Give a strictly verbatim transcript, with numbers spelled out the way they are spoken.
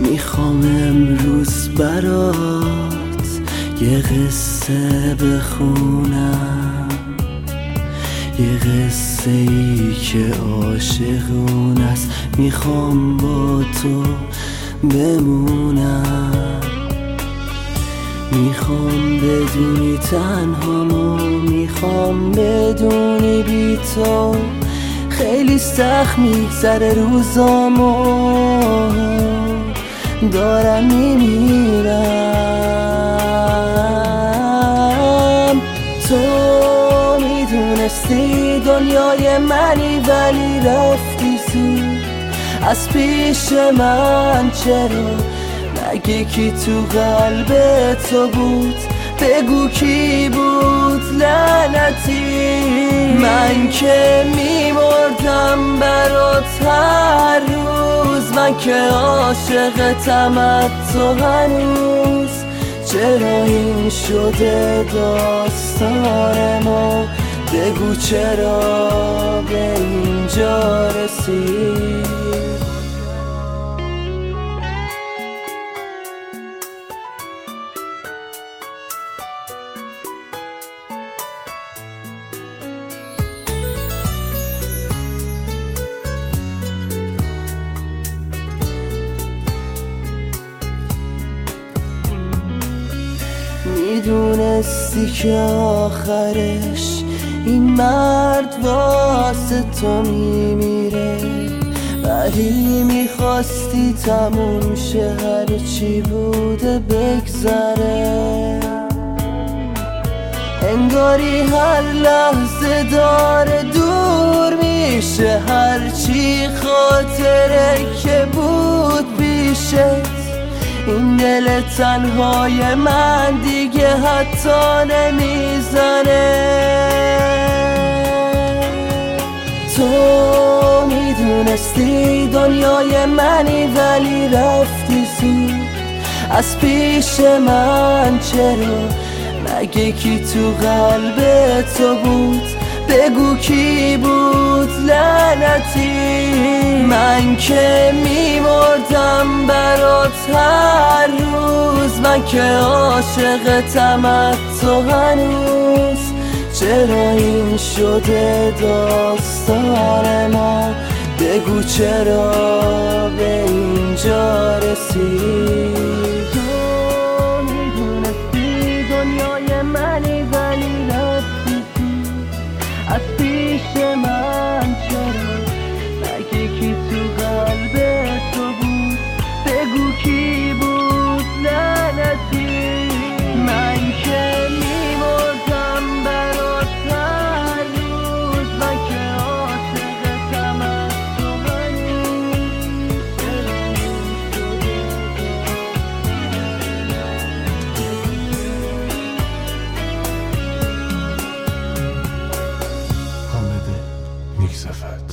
میخوام امروز برات یه قصه بخونم، یه قصه ای که عاشقون است. میخوام با تو بمونم، میخوام بدونی تنهامو، میخوام بدونی بی تو خیلی سخت میگذره روزامو، دارم میمیرم. تو میدونستی دنیای منی ولی رفتی زود از پیش من. چرا؟ مگه کی تو قلب تو بود؟ بگو کی بود لعنتی؟ من که میمردم برات هر روز، من که عاشقتم از تو هنوز. چرا این شده داستان ما؟ بگو چرا به اینجا رسید؟ میدونستی که آخرش این مرد واسه تو میمیره، ولی میخواستی تموم شه هر چی بوده بگذره. انگاری هر لحظه داره دور میشه هر چی خاطره که بود پیشت. این دل تنهای من دیگه حتی نمیزنه. تو میدونستی دنیای منی ولی رفتی زود از پیش من. چرا؟ مگه کی تو قلب تو بود؟ بگو کی بود لعنتی؟ من که میمردم برات هر روز، من که عاشقتم از تو هنوز. چرا این شده داستان ما؟ بگو چرا به اینجا رسید؟ تو میدونستی دنیای منی ولی رفتی از پیش من. چرا؟ مگه کی تو قلب تو بود؟ بگو کی بود لعنتی؟ من که میمردم برات هر روز، من که عاشقتم از تو هنوز. چرا این شده؟ حامد نیک‌صفت.